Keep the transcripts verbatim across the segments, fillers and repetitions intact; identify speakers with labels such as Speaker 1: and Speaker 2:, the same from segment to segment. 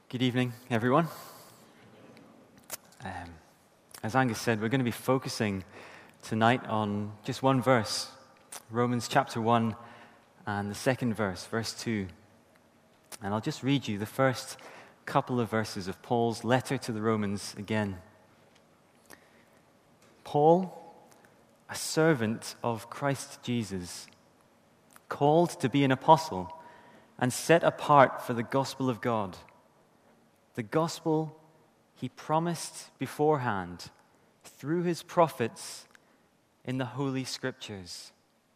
Speaker 1: Good evening, everyone. Um, as Angus said, we're going to be focusing tonight on just one verse, Romans chapter one and the second verse, verse two. And I'll just read you the first couple of verses of Paul's letter to the Romans again. Paul, a servant of Christ Jesus, called to be an apostle and set apart for the gospel of God, the gospel he promised beforehand through his prophets in the Holy Scriptures.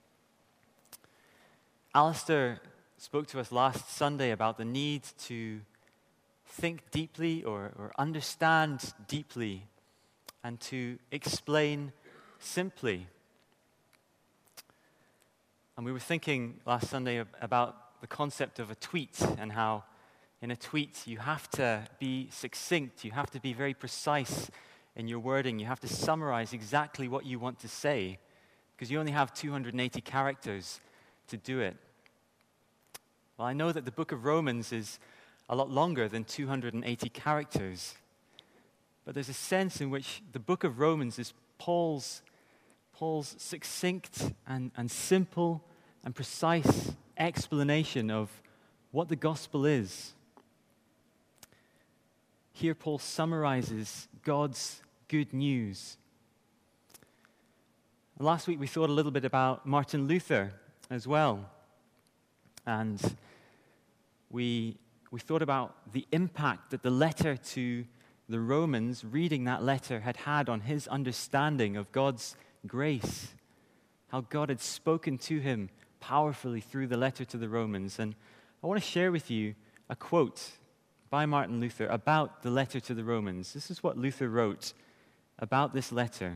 Speaker 1: Alistair spoke to us last Sunday about the need to think deeply or, or understand deeply and to explain simply. And we were thinking last Sunday about the concept of a tweet and how in a tweet, you have to be succinct. You have to be very precise in your wording. You have to summarize exactly what you want to say because you only have two hundred eighty characters to do it. Well, I know that the book of Romans is a lot longer than two hundred eighty characters, but there's a sense in which the book of Romans is Paul's, Paul's succinct and, and simple and precise explanation of what the gospel is. Here Paul summarizes God's good news. Last week we thought a little bit about Martin Luther as well. And we, we thought about the impact that the letter to the Romans, reading that letter, had had on his understanding of God's grace. How God had spoken to him powerfully through the letter to the Romans. And I want to share with you a quote by Martin Luther about the letter to the Romans. This is what Luther wrote about this letter.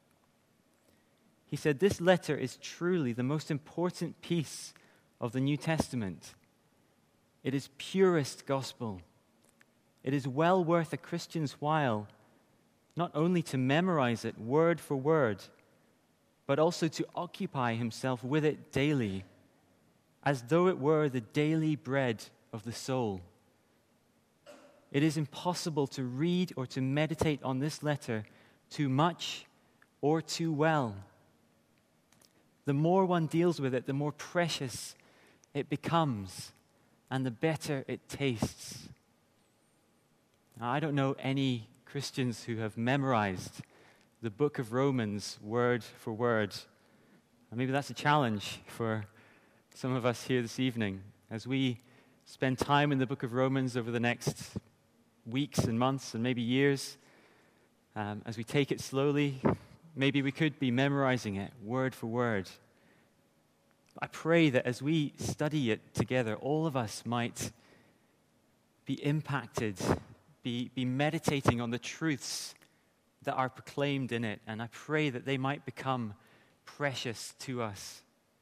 Speaker 1: He said, "This letter is truly the most important piece of the New Testament. It is purest gospel. It is well worth a Christian's while, not only to memorize it word for word, but also to occupy himself with it daily, as though it were the daily bread of the soul. It is impossible to read or to meditate on this letter too much or too well. The more one deals with it, the more precious it becomes, and the better it tastes." Now, I don't know any Christians who have memorized the book of Romans word for word. And maybe that's a challenge for some of us here this evening as we spend time in the book of Romans over the next weeks and months and maybe years. Um, as we take it slowly, maybe we could be memorizing it word for word. I pray that as we study it together, all of us might be impacted, be, be meditating on the truths that are proclaimed in it, and I pray that they might become precious to us.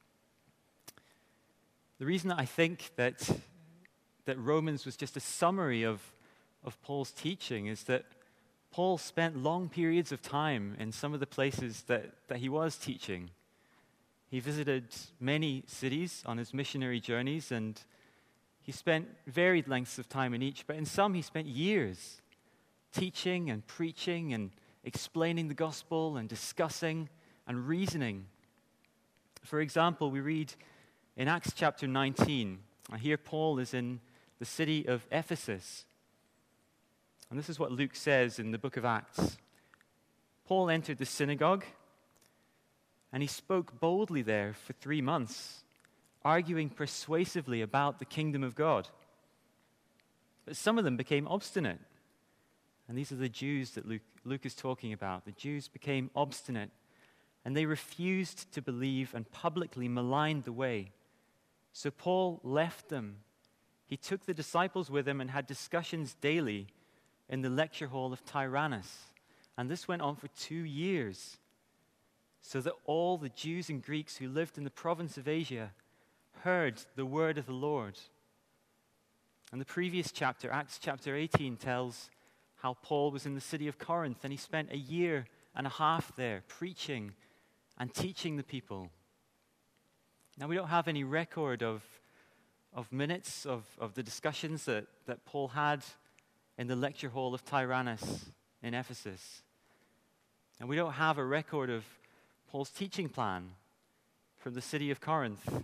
Speaker 1: The reason that I think that, that Romans was just a summary of, of Paul's teaching is that Paul spent long periods of time in some of the places that, that he was teaching. He visited many cities on his missionary journeys, and he spent varied lengths of time in each, but in some he spent years teaching and preaching and explaining the gospel and discussing and reasoning. For example, we read in Acts chapter nineteen, and here Paul is in the city of Ephesus. And this is what Luke says in the book of Acts. Paul entered the synagogue, and he spoke boldly there for three months, arguing persuasively about the kingdom of God. But some of them became obstinate. And these are the Jews that Luke, Luke is talking about. The Jews became obstinate, and they refused to believe and publicly maligned the way. So Paul left them. He took the disciples with him and had discussions daily in the lecture hall of Tyrannus. And this went on for two years, so that all the Jews and Greeks who lived in the province of Asia heard the word of the Lord. And the previous chapter, Acts chapter eighteen, tells how Paul was in the city of Corinth, and he spent a year and a half there preaching and teaching the people. Now, we don't have any record of, of minutes of, of the discussions that, that Paul had in the lecture hall of Tyrannus in Ephesus. And we don't have a record of Paul's teaching plan from the city of Corinth.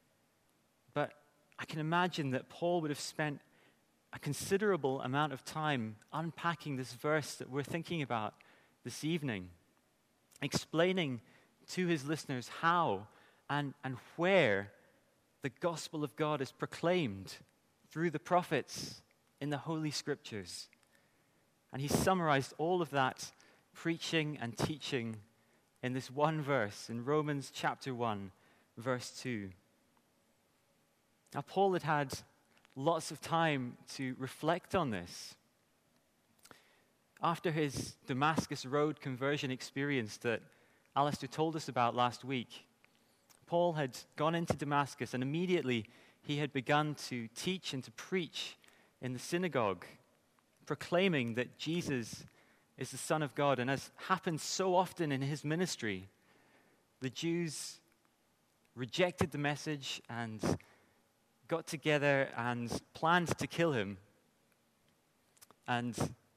Speaker 1: But I can imagine that Paul would have spent a considerable amount of time unpacking this verse that we're thinking about this evening, explaining to his listeners how and, and where the gospel of God is proclaimed through the prophets in the Holy Scriptures. And he summarized all of that preaching and teaching in this one verse in Romans chapter one, verse two. Now, Paul had had lots of time to reflect on this. After his Damascus Road conversion experience that Alistair told us about last week, Paul had gone into Damascus, and immediately he had begun to teach and to preach in the synagogue, proclaiming that Jesus is the Son of God. And as happens so often in his ministry, the Jews rejected the message and got together and planned to kill him. And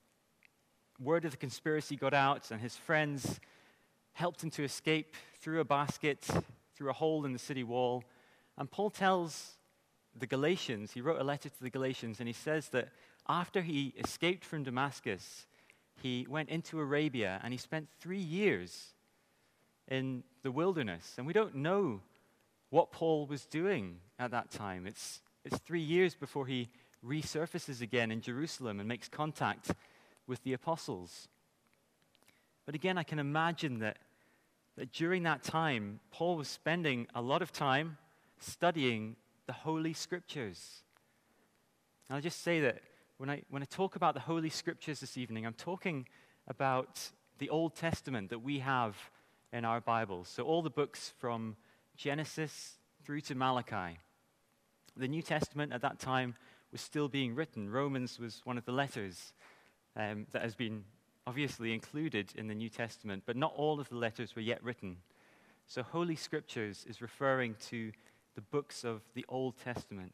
Speaker 1: word of the conspiracy got out, and his friends helped him to escape through a basket, through a hole in the city wall. And Paul tells the Galatians, he wrote a letter to the Galatians, and he says that after he escaped from Damascus, he went into Arabia, and he spent three years in the wilderness. And we don't know what Paul was doing at that time. It's, it's three years before he resurfaces again in Jerusalem and makes contact with the apostles. But again, I can imagine that, that during that time, Paul was spending a lot of time studying the Holy Scriptures. And I'll just say that when I, when I talk about the Holy Scriptures this evening, I'm talking about the Old Testament that we have in our Bibles. So all the books from Genesis through to Malachi. The New Testament at that time was still being written. Romans was one of the letters um, that has been obviously included in the New Testament, but not all of the letters were yet written. So Holy Scriptures is referring to the books of the Old Testament.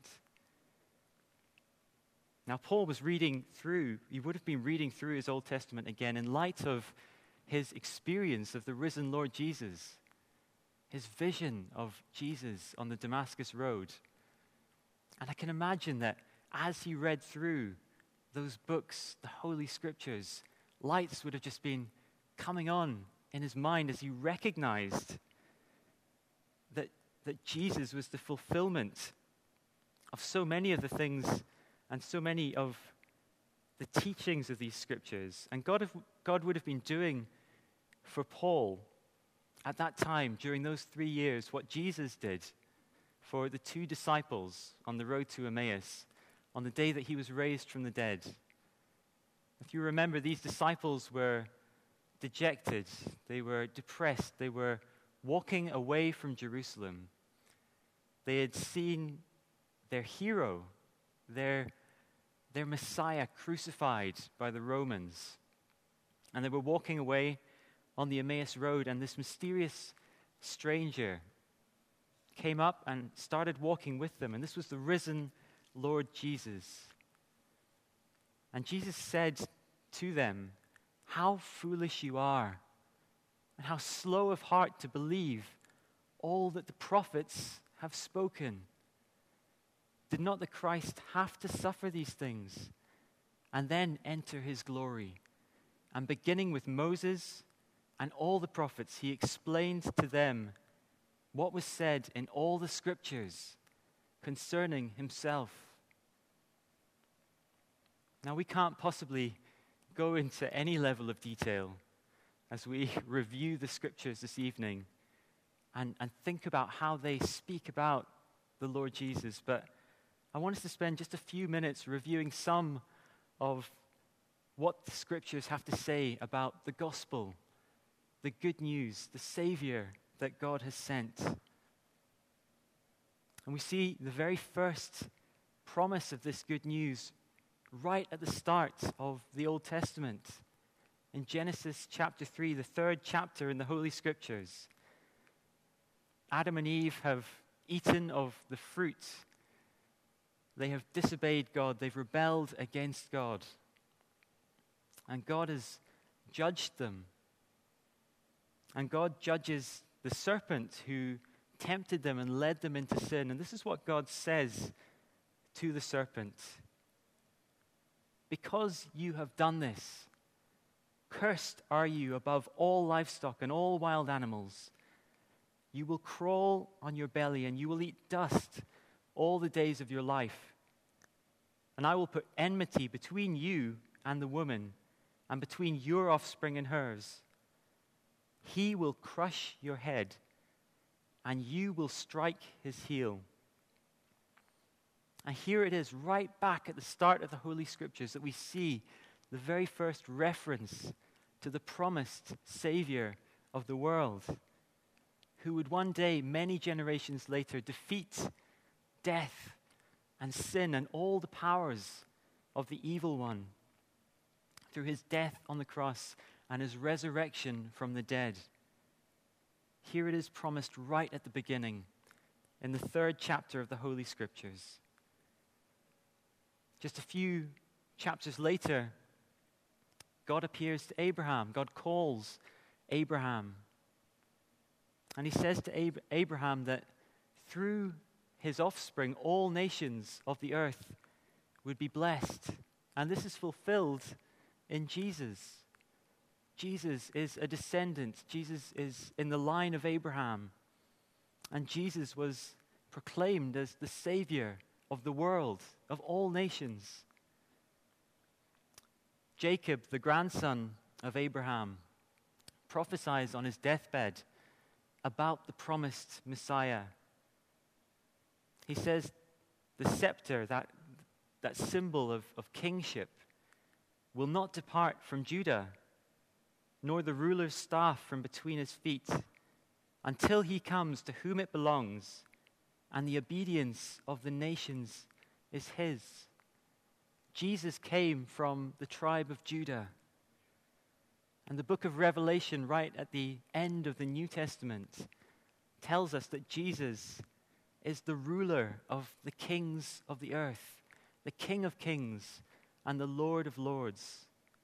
Speaker 1: Now, Paul was reading through, he would have been reading through his Old Testament again in light of his experience of the risen Lord Jesus, his vision of Jesus on the Damascus Road. And I can imagine that as he read through those books, the Holy Scriptures, lights would have just been coming on in his mind as he recognized that, that Jesus was the fulfillment of so many of the things and so many of the teachings of these Scriptures. And God, have, God would have been doing for Paul at that time, during those three years, what Jesus did for the two disciples on the road to Emmaus on the day that he was raised from the dead. If you remember, these disciples were dejected, they were depressed, they were walking away from Jerusalem. They had seen their hero, their, their Messiah crucified by the Romans. And they were walking away on the Emmaus Road, and this mysterious stranger came up and started walking with them. And this was the risen Lord Jesus. And Jesus said to them, "How foolish you are, and how slow of heart to believe all that the prophets have spoken. Did not the Christ have to suffer these things and then enter his glory?" And beginning with Moses and all the prophets, he explained to them what was said in all the Scriptures concerning himself. Now, we can't possibly go into any level of detail as we review the Scriptures this evening and, and think about how they speak about the Lord Jesus, but I want us to spend just a few minutes reviewing some of what the Scriptures have to say about the gospel, the good news, the Savior that God has sent. And we see the very first promise of this good news right at the start of the Old Testament. In Genesis chapter three, the third chapter in the Holy Scriptures, Adam and Eve have eaten of the fruit. They have disobeyed God. They've rebelled against God. And God has judged them. And God judges the serpent who tempted them and led them into sin. And this is what God says to the serpent. Because you have done this, cursed are you above all livestock and all wild animals. You will crawl on your belly and you will eat dust all the days of your life. And I will put enmity between you and the woman, and between your offspring and hers. He will crush your head, and you will strike his heel. And here it is, right back at the start of the Holy Scriptures, that we see the very first reference to the promised Savior of the world, who would one day, many generations later, defeat death and sin and all the powers of the evil one through his death on the cross and his resurrection from the dead. Here it is promised right at the beginning, in the third chapter of the Holy Scriptures. Just a few chapters later, God appears to Abraham. God calls Abraham. And he says to Ab- Abraham that through his offspring, all nations of the earth would be blessed. And this is fulfilled in Jesus. Jesus is a descendant. Jesus is in the line of Abraham. And Jesus was proclaimed as the Savior of the world, of all nations. Jacob, the grandson of Abraham, prophesies on his deathbed about the promised Messiah. He says the scepter, that, that symbol of, of kingship, will not depart from Judah, nor the ruler's staff from between his feet, until he comes to whom it belongs, and the obedience of the nations is his. Jesus came from the tribe of Judah. And the book of Revelation, right at the end of the New Testament, tells us that Jesus is the ruler of the kings of the earth, the King of kings and the Lord of lords.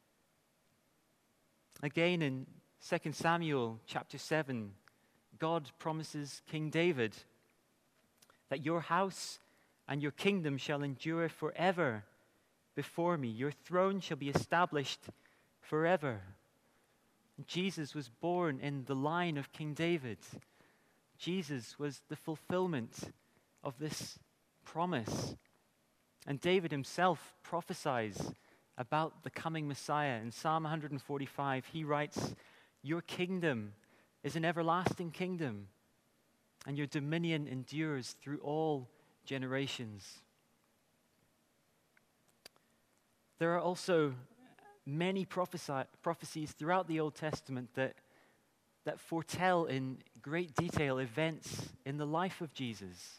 Speaker 1: Again, in Second Samuel chapter seven, God promises King David that your house and your kingdom shall endure forever before me. Your throne shall be established forever. Jesus was born in the line of King David. Jesus was the fulfillment of this promise. And David himself prophesies about the coming Messiah. In Psalm one forty-five, he writes, "Your kingdom is an everlasting kingdom, and your dominion endures through all generations." There are also many prophesi- prophecies throughout the Old Testament that, that foretell in great detail events in the life of Jesus.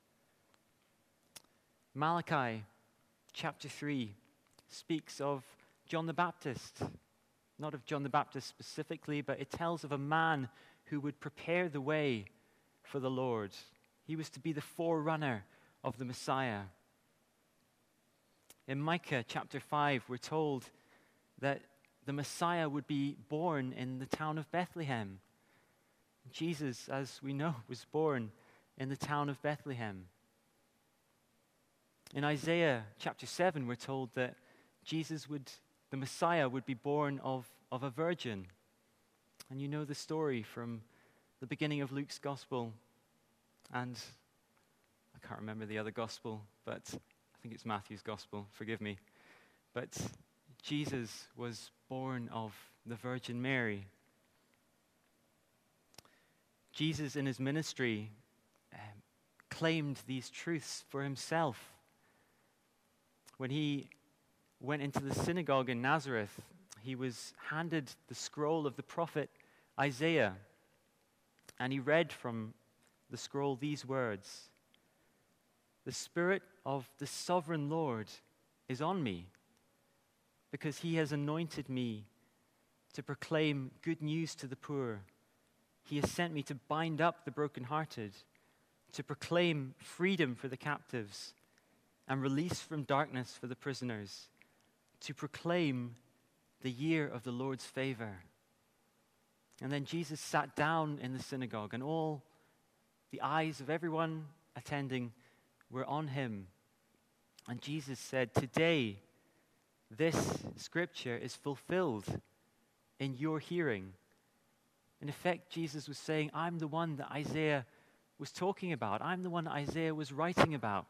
Speaker 1: Malachi chapter three speaks of John the Baptist. Not of John the Baptist specifically, but it tells of a man who would prepare the way for the Lord. He was to be the forerunner of the Messiah. In Micah chapter five, we're told that the Messiah would be born in the town of Bethlehem. Jesus, as we know, was born in the town of Bethlehem. In Isaiah chapter seven, we're told that Jesus would, the Messiah would be born of, of a virgin. And you know the story from the beginning of Luke's gospel. And I can't remember the other gospel, but I think it's Matthew's gospel, forgive me. But Jesus was born of the Virgin Mary. Jesus in his ministry um, claimed these truths for himself. When he went into the synagogue in Nazareth, he was handed the scroll of the prophet Isaiah, and he read from the scroll these words: "The Spirit of the sovereign Lord is on me, because he has anointed me to proclaim good news to the poor. He has sent me to bind up the brokenhearted, to proclaim freedom for the captives, and release from darkness for the prisoners, to proclaim the year of the Lord's favor. And then Jesus sat down in the synagogue, and all the eyes of everyone attending were on him. And Jesus said, "Today, this scripture is fulfilled in your hearing." In effect, Jesus was saying, I'm the one that Isaiah was talking about. I'm the one that Isaiah was writing about.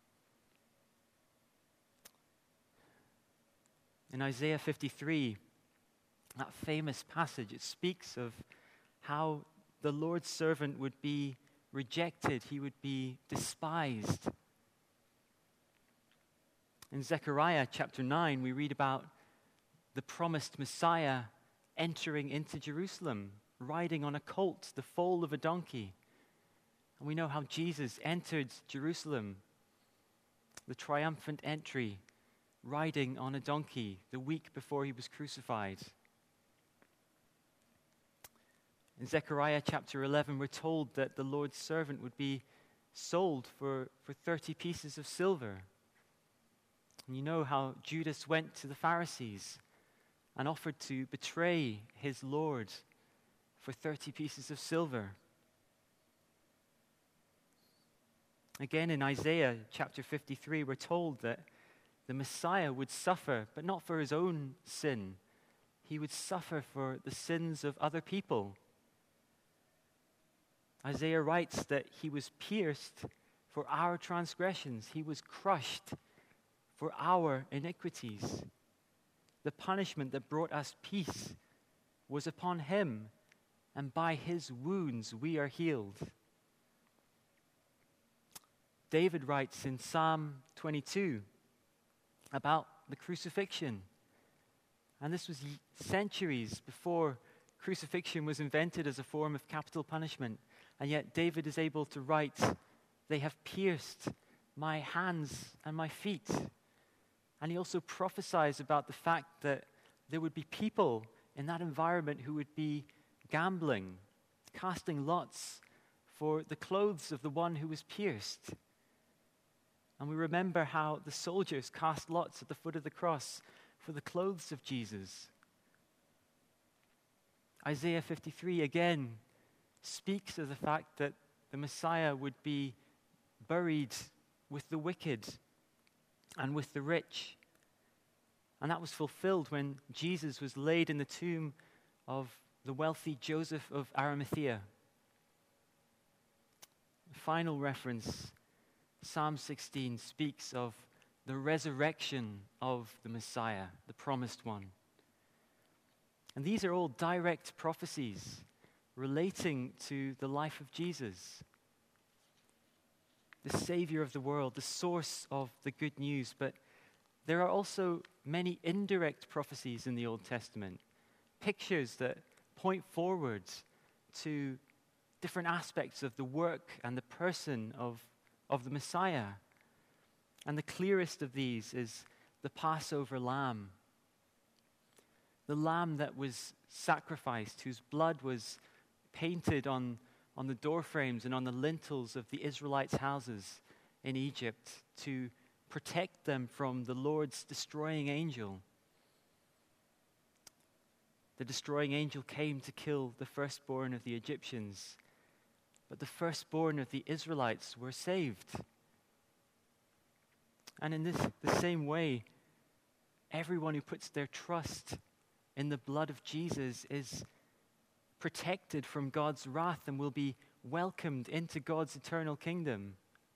Speaker 1: In Isaiah fifty-three, that famous passage, it speaks of how the Lord's servant would be rejected. He would be despised. In Zechariah chapter nine, we read about the promised Messiah entering into Jerusalem, riding on a colt, the foal of a donkey. And we know how Jesus entered Jerusalem, the triumphant entry, riding on a donkey the week before he was crucified. In Zechariah chapter eleven, we're told that the Lord's servant would be sold for, for thirty pieces of silver. And you know how Judas went to the Pharisees and offered to betray his Lord for thirty pieces of silver. Again, in Isaiah chapter fifty-three, we're told that the Messiah would suffer, but not for his own sin. He would suffer for the sins of other people. Isaiah writes that he was pierced for our transgressions. He was crushed for our iniquities. The punishment that brought us peace was upon him, and by his wounds we are healed. David writes in Psalm twenty-two about the crucifixion. And this was centuries before crucifixion was invented as a form of capital punishment. And yet David is able to write, "They have pierced my hands and my feet." And he also prophesies about the fact that there would be people in that environment who would be gambling, casting lots for the clothes of the one who was pierced. And we remember how the soldiers cast lots at the foot of the cross for the clothes of Jesus. Isaiah fifty-three again speaks of the fact that the Messiah would be buried with the wicked and with the rich. And that was fulfilled when Jesus was laid in the tomb of the wealthy Joseph of Arimathea. The final reference, Psalm sixteen, speaks of the resurrection of the Messiah, the promised one. And these are all direct prophecies relating to the life of Jesus, the Savior of the world, the source of the good news. But there are also many indirect prophecies in the Old Testament, pictures that point forward to different aspects of the work and the person of, of the Messiah. And the clearest of these is the Passover lamb, the lamb that was sacrificed, whose blood was painted on, on the doorframes and on the lintels of the Israelites' houses in Egypt to protect them from the Lord's destroying angel. The destroying angel came to kill the firstborn of the Egyptians, but the firstborn of the Israelites were saved. And in this the same way, everyone who puts their trust in the blood of Jesus is protected from God's wrath and will be welcomed into God's eternal kingdom.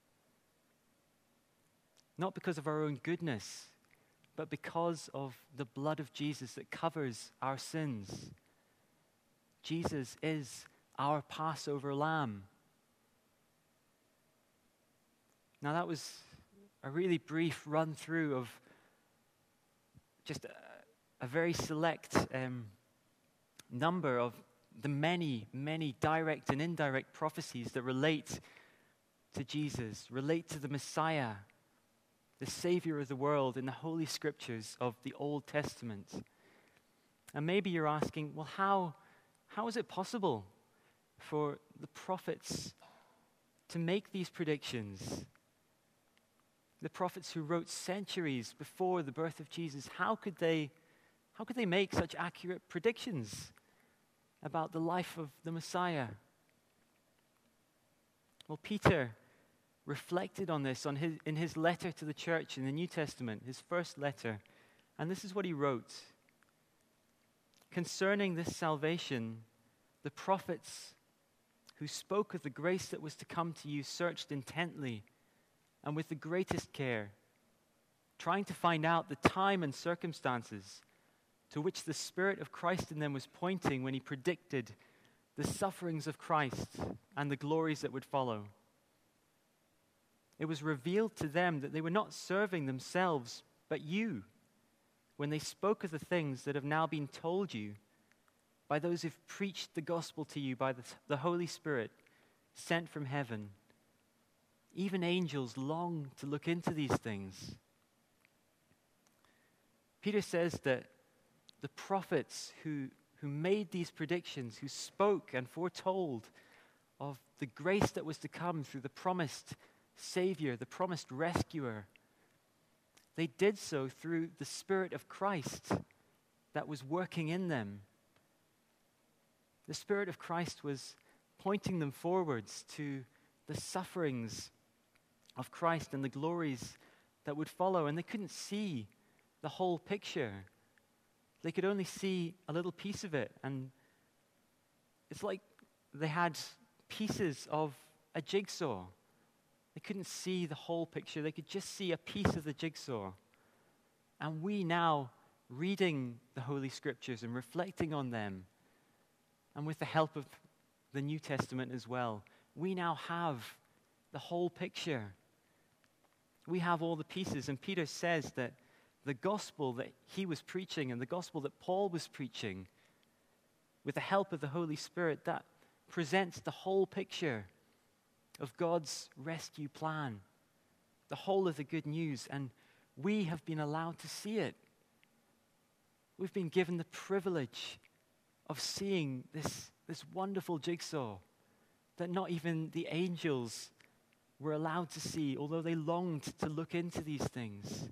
Speaker 1: Not because of our own goodness, but because of the blood of Jesus that covers our sins. Jesus is our Passover lamb. Now that was a really brief run through of just a, a very select um, number of the many, many direct and indirect prophecies that relate to Jesus, relate to the Messiah, the Savior of the world in the Holy Scriptures of the Old Testament. And maybe you're asking, well, how, how is it possible for the prophets to make these predictions? The prophets who wrote centuries before the birth of Jesus, how could they How could they make such accurate predictions about the life of the Messiah? Well, Peter reflected on this on his, in his letter to the church in the New Testament, his first letter. And this is what he wrote. Concerning this salvation, the prophets who spoke of the grace that was to come to you searched intently and with the greatest care, trying to find out the time and circumstances to which the Spirit of Christ in them was pointing when he predicted the sufferings of Christ and the glories that would follow. It was revealed to them that they were not serving themselves, but you, when they spoke of the things that have now been told you by those who've preached the gospel to you by the, the Holy Spirit sent from heaven. Even angels long to look into these things. Peter says that the prophets who, who made these predictions, who spoke and foretold of the grace that was to come through the promised Savior, the promised rescuer, they did so through the Spirit of Christ that was working in them. The Spirit of Christ was pointing them forwards to the sufferings of Christ and the glories that would follow, and they couldn't see the whole picture. They could only see a little piece of it, and it's like they had pieces of a jigsaw. They couldn't see the whole picture. They could just see a piece of the jigsaw. And we now, reading the Holy Scriptures and reflecting on them, and with the help of the New Testament as well, we now have the whole picture. We have all the pieces. And Peter says that the gospel that he was preaching and the gospel that Paul was preaching, with the help of the Holy Spirit, that presents the whole picture of God's rescue plan, the whole of the good news, and we have been allowed to see it. We've been given the privilege of seeing this, this wonderful jigsaw that not even the angels were allowed to see, although they longed to look into these things.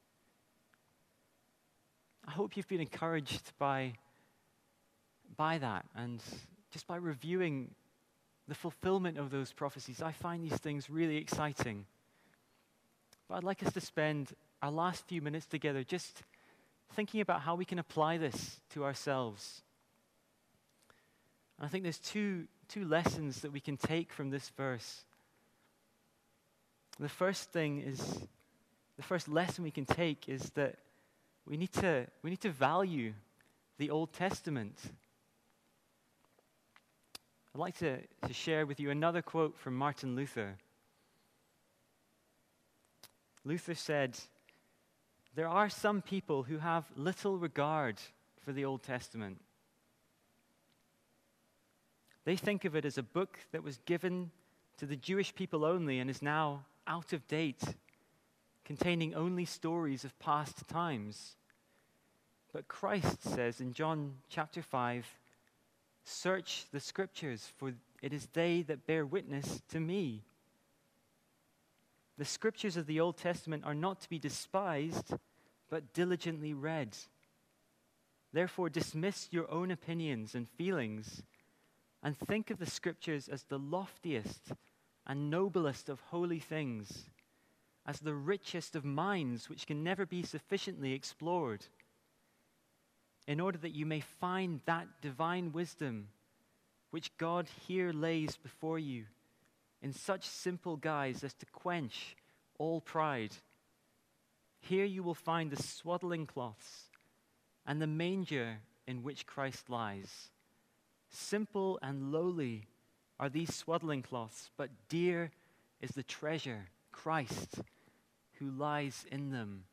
Speaker 1: I hope you've been encouraged by, by that, and just by reviewing the fulfillment of those prophecies. I find these things really exciting. But I'd like us to spend our last few minutes together just thinking about how we can apply this to ourselves. And I think there's two, two lessons that we can take from this verse. The first thing is, the first lesson we can take is that we need to, we need to value the Old Testament. I'd like to, to share with you another quote from Martin Luther. Luther said, "There are some people who have little regard for the Old Testament. They think of it as a book that was given to the Jewish people only and is now out of date, containing only stories of past times. But Christ says in John chapter five, 'Search the Scriptures, for it is they that bear witness to me.' The Scriptures of the Old Testament are not to be despised, but diligently read. Therefore, dismiss your own opinions and feelings, and think of the Scriptures as the loftiest and noblest of holy things, as the richest of minds which can never be sufficiently explored, in order that you may find that divine wisdom which God here lays before you in such simple guise as to quench all pride. Here you will find the swaddling cloths and the manger in which Christ lies. Simple and lowly are these swaddling cloths, but dear is the treasure, Christ, who lies in them."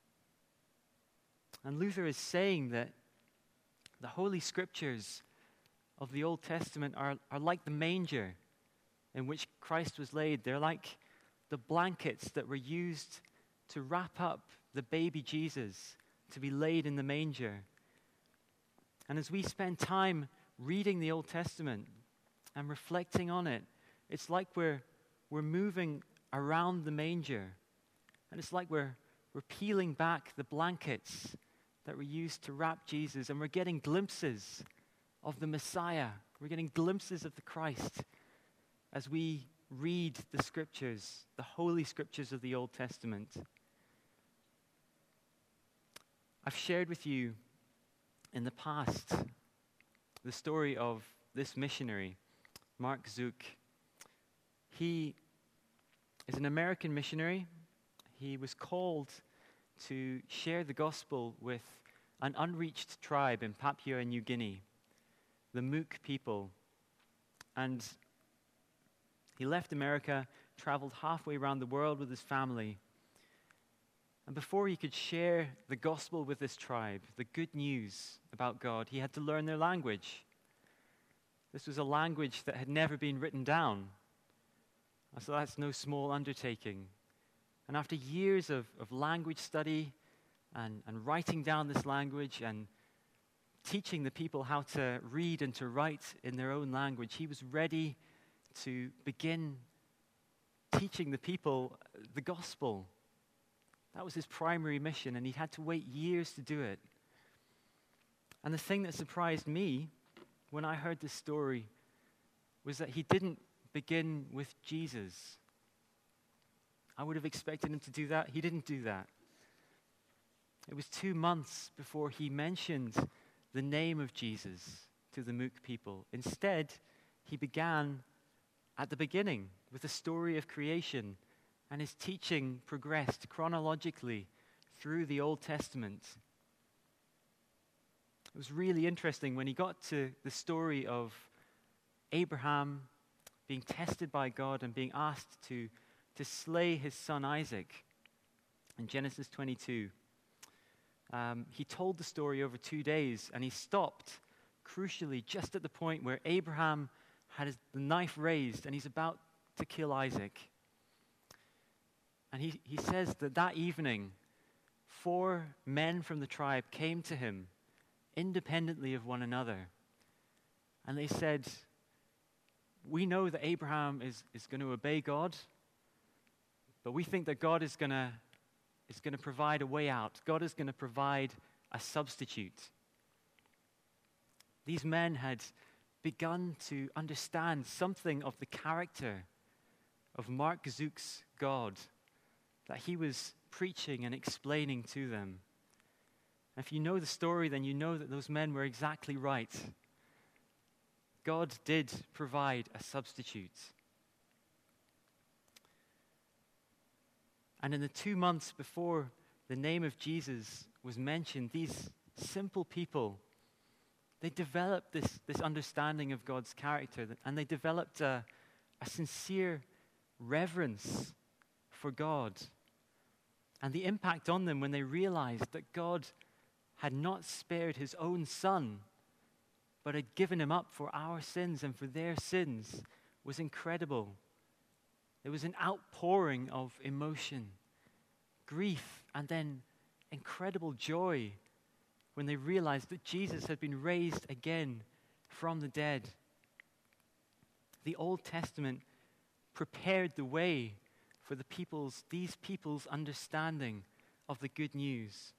Speaker 1: And Luther is saying that the Holy Scriptures of the Old Testament are, are like the manger in which Christ was laid. They're like the blankets that were used to wrap up the baby Jesus to be laid in the manger. And as we spend time reading the Old Testament and reflecting on it, it's like we're, we're moving around the manger. And it's like we're, we're peeling back the blankets that were used to wrap Jesus, and we're getting glimpses of the Messiah. We're getting glimpses of the Christ as we read the scriptures, the holy scriptures of the Old Testament. I've shared with you in the past the story of this missionary, Mark Zook. He is an American missionary. He was called to share the gospel with an unreached tribe in Papua New Guinea, the Mook people. And he left America, traveled halfway around the world with his family. And before he could share the gospel with this tribe, the good news about God, he had to learn their language. This was a language that had never been written down. So that's no small undertaking. And after years of, of language study and, and writing down this language and teaching the people how to read and to write in their own language, he was ready to begin teaching the people the gospel. That was his primary mission, and he had to wait years to do it. And the thing that surprised me when I heard this story was that he didn't begin with Jesus. I would have expected him to do that. He didn't do that. It was two months before he mentioned the name of Jesus to the Mook people. Instead, he began at the beginning with the story of creation, and his teaching progressed chronologically through the Old Testament. It was really interesting when he got to the story of Abraham being tested by God and being asked to, to slay his son Isaac in Genesis twenty-two. Um, he told the story over two days, and he stopped, crucially, just at the point where Abraham had his, the knife raised, and he's about to kill Isaac. And he, he says that that evening, four men from the tribe came to him independently of one another. And they said, we know that Abraham is, is going to obey God, but we think that God is going to is going to provide a way out. God is going to provide a substitute. These men had begun to understand something of the character of Mark Zook's God that he was preaching and explaining to them. If you know the story, then you know that those men were exactly right. God did provide a substitute. And in the two months before the name of Jesus was mentioned, these simple people, they developed this, this understanding of God's character, and they developed a, a sincere reverence for God. And the impact on them when they realized that God had not spared his own son, but had given him up for our sins and for their sins, was incredible. There was an outpouring of emotion, grief, and then incredible joy when they realized that Jesus had been raised again from the dead. The Old Testament prepared the way for the people's, these people's understanding of the good news.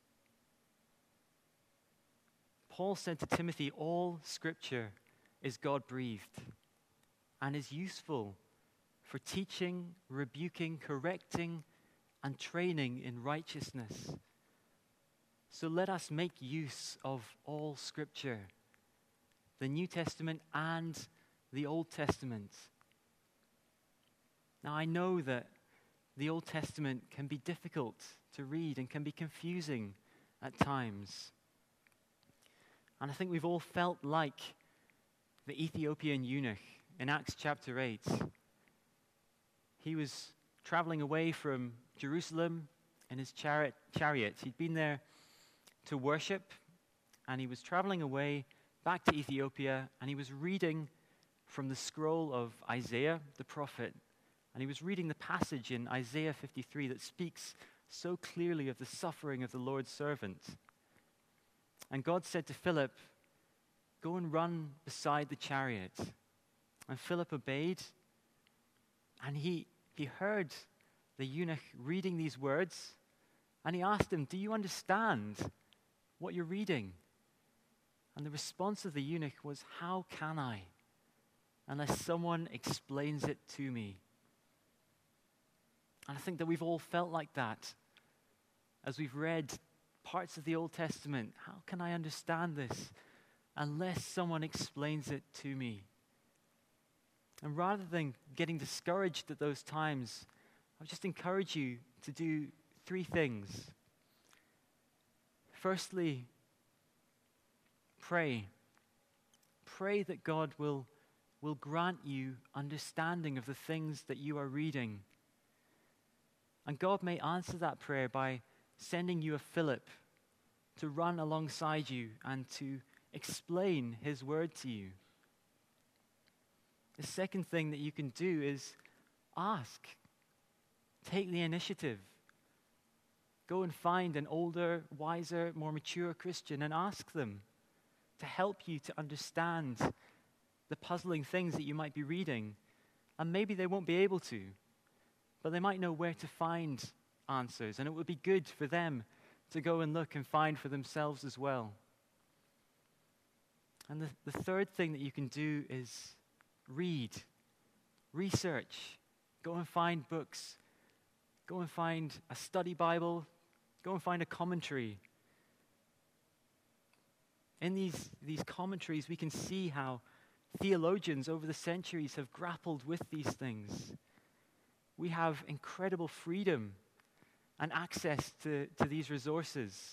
Speaker 1: Paul said to Timothy, all scripture is God-breathed and is useful for teaching, rebuking, correcting, and training in righteousness. So let us make use of all scripture, the New Testament and the Old Testament. Now I know that the Old Testament can be difficult to read and can be confusing at times. And I think we've all felt like the Ethiopian eunuch in Acts chapter eight. He was traveling away from Jerusalem in his chariot. chariot. He'd been there to worship, and he was traveling away back to Ethiopia, and he was reading from the scroll of Isaiah the prophet. And he was reading the passage in Isaiah fifty-three that speaks so clearly of the suffering of the Lord's servant. And God said to Philip, go and run beside the chariot. And Philip obeyed, and he, he heard the eunuch reading these words, and he asked him, do you understand what you're reading. And the response of the eunuch was, how can I, unless someone explains it to me? And I think that we've all felt like that as we've read parts of the Old Testament. How can I understand this unless someone explains it to me? And rather than getting discouraged at those times, I would just encourage you to do three things. Firstly, pray. Pray that God will, will grant you understanding of the things that you are reading. And God may answer that prayer by sending you a Philip to run alongside you and to explain his word to you. The second thing that you can do is ask. Take the initiative. Go and find an older, wiser, more mature Christian and ask them to help you to understand the puzzling things that you might be reading. And maybe they won't be able to, but they might know where to find answers, and it would be good for them to go and look and find for themselves as well. And the, the third thing that you can do is read, research, go and find books, go and find a study Bible, go and find a commentary. In these, these commentaries, we can see how theologians over the centuries have grappled with these things. We have incredible freedom and access to, to these resources.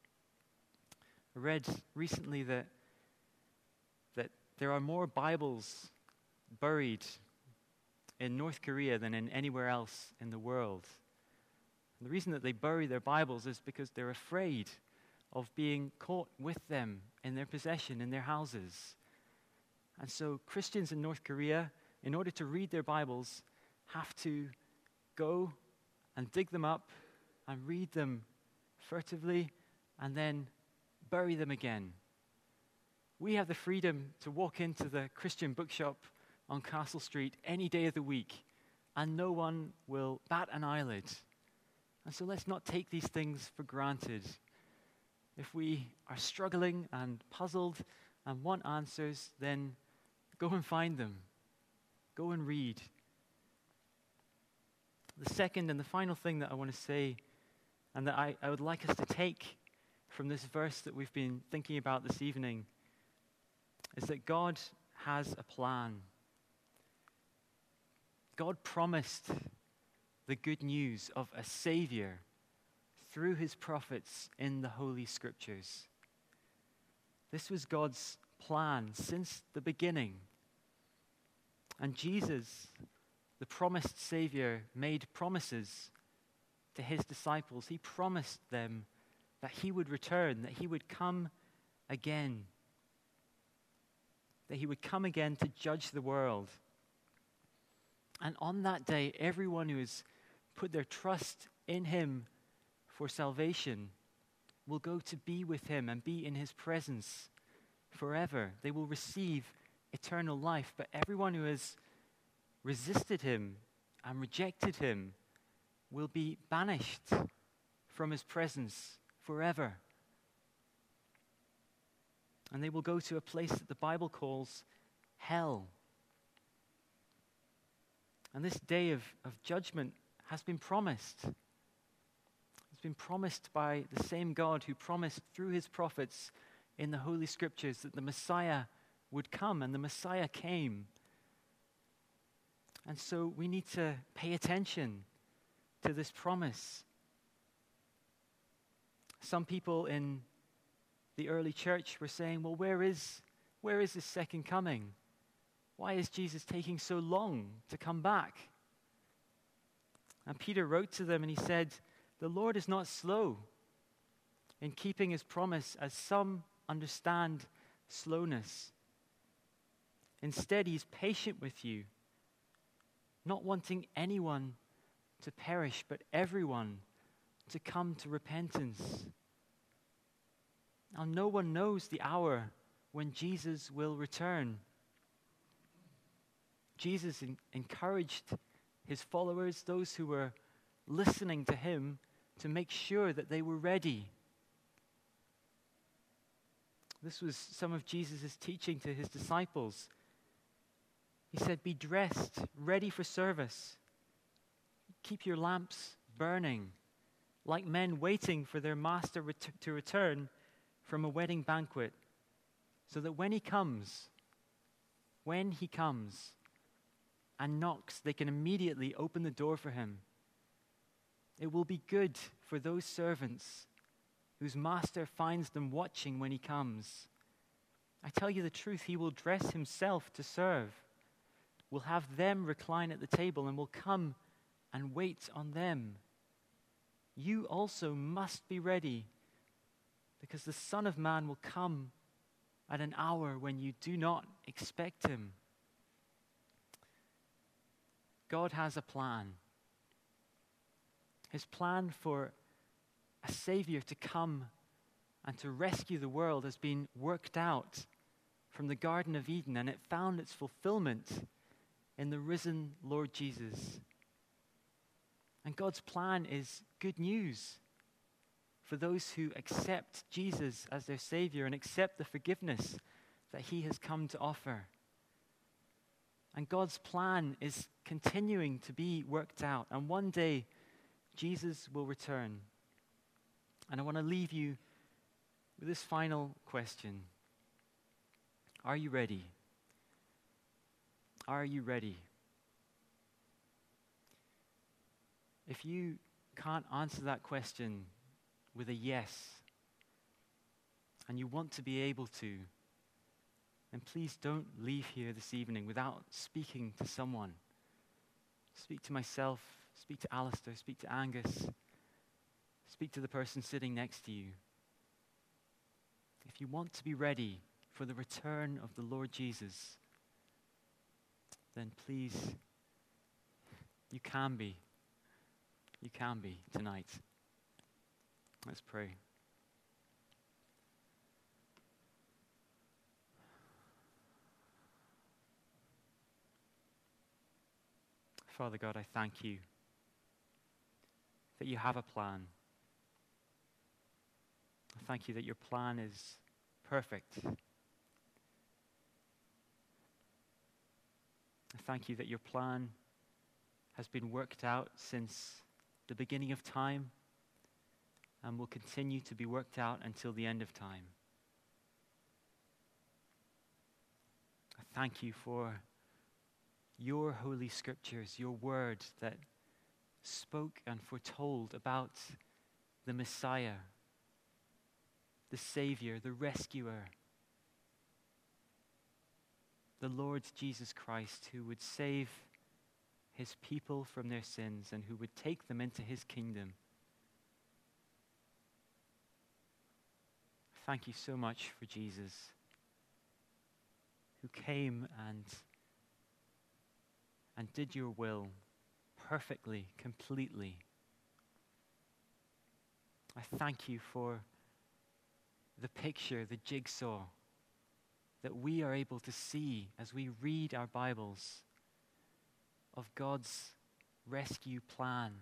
Speaker 1: I read recently that, that there are more Bibles buried in North Korea than in anywhere else in the world. And the reason that they bury their Bibles is because they're afraid of being caught with them in their possession, in their houses. And so Christians in North Korea, in order to read their Bibles, have to go and dig them up and read them furtively and then bury them again. We have the freedom to walk into the Christian bookshop on Castle Street any day of the week, and no one will bat an eyelid. And so let's not take these things for granted. If we are struggling and puzzled and want answers, then go and find them. Go and read. The second and the final thing that I want to say, and that I, I would like us to take from this verse that we've been thinking about this evening, is that God has a plan. God promised the good news of a Savior through his prophets in the Holy Scriptures. This was God's plan since the beginning. And Jesus, the promised Savior, made promises to his disciples. He promised them that he would return, that he would come again, that he would come again to judge the world. And on that day, everyone who has put their trust in him for salvation will go to be with him and be in his presence forever. They will receive eternal life. But everyone who has resisted him and rejected him will be banished from his presence forever. And they will go to a place that the Bible calls hell. And this day of, of judgment has been promised. It's been promised by the same God who promised through his prophets in the Holy Scriptures that the Messiah would come, and the Messiah came. And so we need to pay attention to this promise. Some people in the early church were saying, well, where is, where is this second coming? Why is Jesus taking so long to come back? And Peter wrote to them and he said, the Lord is not slow in keeping his promise, as some understand slowness. Instead, he's patient with you, not wanting anyone to perish, but everyone to come to repentance. Now, no one knows the hour when Jesus will return. Jesus en- encouraged his followers, those who were listening to him, to make sure that they were ready. This was some of Jesus' teaching to his disciples. He said, be dressed, ready for service. Keep your lamps burning, like men waiting for their master ret- to return from a wedding banquet, so that when he comes, when he comes and knocks, they can immediately open the door for him. It will be good for those servants whose master finds them watching when he comes. I tell you the truth, he will dress himself to serve, will have them recline at the table, and will come and wait on them. You also must be ready, because the Son of Man will come at an hour when you do not expect him. God has a plan. His plan for a Savior to come and to rescue the world has been worked out from the Garden of Eden, and it found its fulfillment in the risen Lord Jesus. And God's plan is good news for those who accept Jesus as their Savior and accept the forgiveness that he has come to offer. And God's plan is continuing to be worked out, and one day Jesus will return. And I want to leave you with this final question. Are you ready? Are you ready? If you can't answer that question with a yes, and you want to be able to, then please don't leave here this evening without speaking to someone. Speak to myself, speak to Alistair, speak to Angus, speak to the person sitting next to you. If you want to be ready for the return of the Lord Jesus, then please, you can be. You can be tonight. Let's pray. Father God, I thank you that you have a plan. I thank you that your plan is perfect. I thank you that your plan has been worked out since the beginning of time and will continue to be worked out until the end of time. I thank you for your holy scriptures, your word that spoke and foretold about the Messiah, the Savior, the Rescuer, the Lord Jesus Christ, who would save his people from their sins and who would take them into his kingdom. Thank you so much for Jesus, who came and and did your will perfectly, completely. I thank you for the picture, the jigsaw that we are able to see as we read our Bibles of God's rescue plan.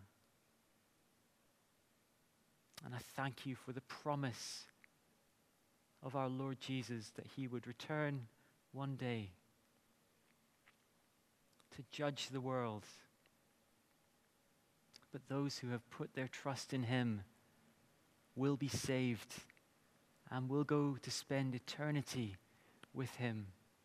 Speaker 1: And I thank you for the promise of our Lord Jesus that he would return one day to judge the world. But those who have put their trust in him will be saved and will go to spend eternity with him.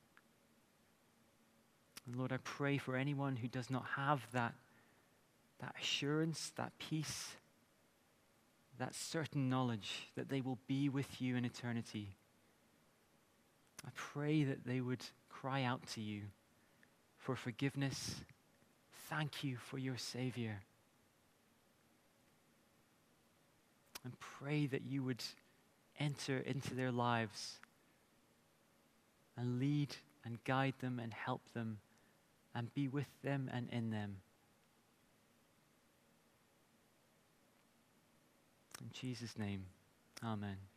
Speaker 1: And Lord, I pray for anyone who does not have that, that assurance, that peace, that certain knowledge that they will be with you in eternity. I pray that they would cry out to you for forgiveness. Thank you for your Savior. And pray that you would enter into their lives and lead and guide them and help them and be with them and in them. In Jesus' name, amen.